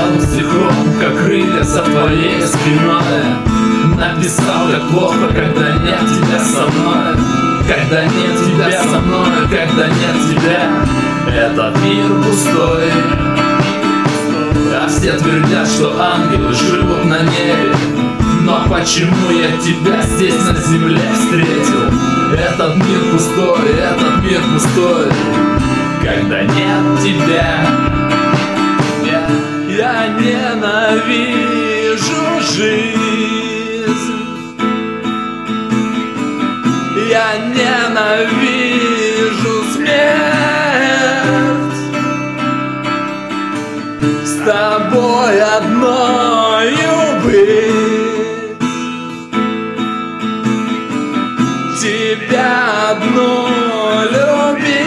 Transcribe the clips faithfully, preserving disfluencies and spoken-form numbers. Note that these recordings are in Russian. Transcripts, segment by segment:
белым стихом, как крылья за твоей спиной. Написал, как плохо, когда нет тебя со мной. Когда нет тебя со мной, когда нет тебя, этот мир пустой. А все твердят, что ангелы живут на небе. Но почему я тебя здесь на земле встретил? Этот мир пустой, этот мир пустой, когда нет тебя. Я ненавижу жизнь, я ненавижу смерть. С тобой одною быть, тебя одну любить.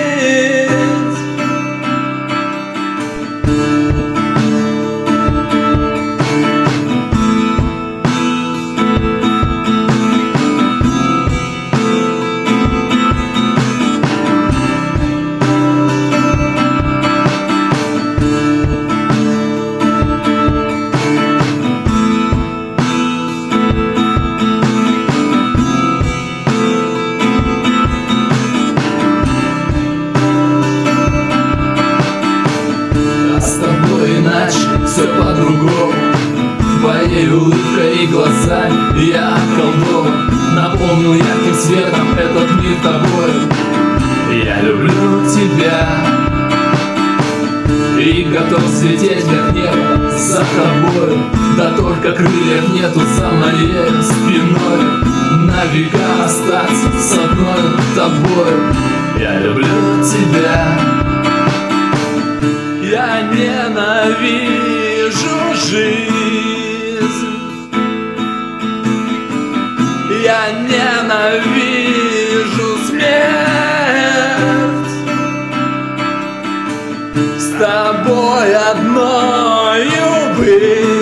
Иначе все по-другому. Твоей улыбкой и глазами я околдован. Наполнил ярким светом этот мир тобой. Я люблю тебя и готов взлететь как небо за тобой. Да только крыльев нету за моей спиной. На века остаться с одной тобой. Я люблю тебя. Я ненавижу жизнь, я ненавижу смерть. С тобой одною быть,